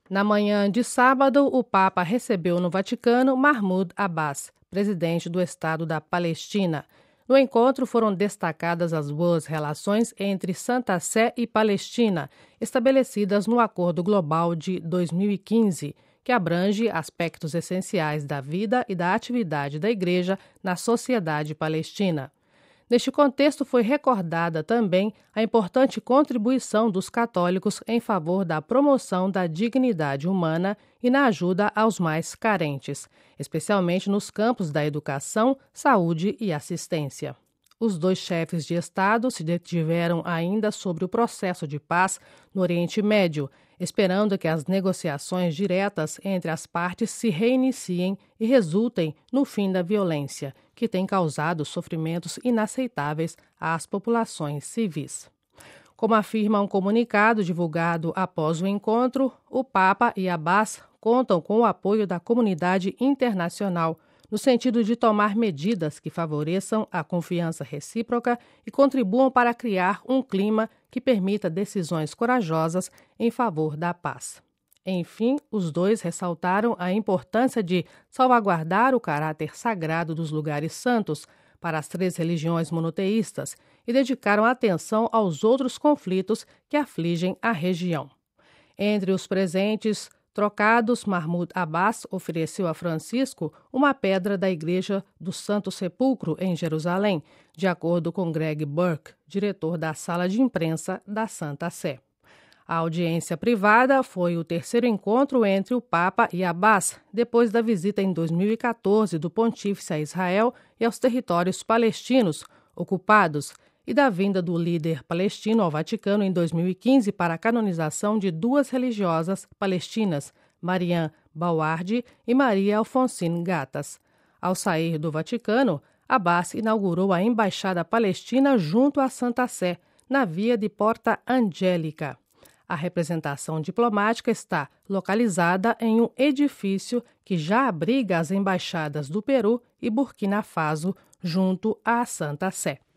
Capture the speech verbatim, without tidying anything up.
Na manhã de sábado, o Papa recebeu no Vaticano Mahmoud Abbas, presidente do Estado da Palestina. No encontro foram destacadas as boas relações entre Santa Sé e Palestina, estabelecidas no Acordo Global de dois mil e quinze, que abrange aspectos essenciais da vida e da atividade da Igreja na sociedade palestina. Neste contexto, foi recordada também a importante contribuição dos católicos em favor da promoção da dignidade humana e na ajuda aos mais carentes, especialmente nos campos da educação, saúde e assistência. Os dois chefes de Estado se detiveram ainda sobre o processo de paz no Oriente Médio, esperando que as negociações diretas entre as partes se reiniciem e resultem no fim da violência, que tem causado sofrimentos inaceitáveis às populações civis. Como afirma um comunicado divulgado após o encontro, o Papa e Abbas contam com o apoio da comunidade internacional, no sentido de tomar medidas que favoreçam a confiança recíproca e contribuam para criar um clima que permita decisões corajosas em favor da paz. Enfim, os dois ressaltaram a importância de salvaguardar o caráter sagrado dos lugares santos para as três religiões monoteístas e dedicaram atenção aos outros conflitos que afligem a região. Entre os presentes trocados, Mahmoud Abbas ofereceu a Francisco uma pedra da Igreja do Santo Sepulcro em Jerusalém, de acordo com Greg Burke, diretor da sala de imprensa da Santa Sé. A audiência privada foi o terceiro encontro entre o Papa e Abbas, depois da visita em dois mil e quatorze do pontífice a Israel e aos territórios palestinos ocupados, e da vinda do líder palestino ao Vaticano em dois mil e quinze para a canonização de duas religiosas palestinas, Mariam Bawardi e Maria Alfonsine Gatas. Ao sair do Vaticano, Abbas inaugurou a Embaixada Palestina junto à Santa Sé, na Via de Porta Angélica. A representação diplomática está localizada em um edifício que já abriga as embaixadas do Peru e Burkina Faso junto à Santa Sé.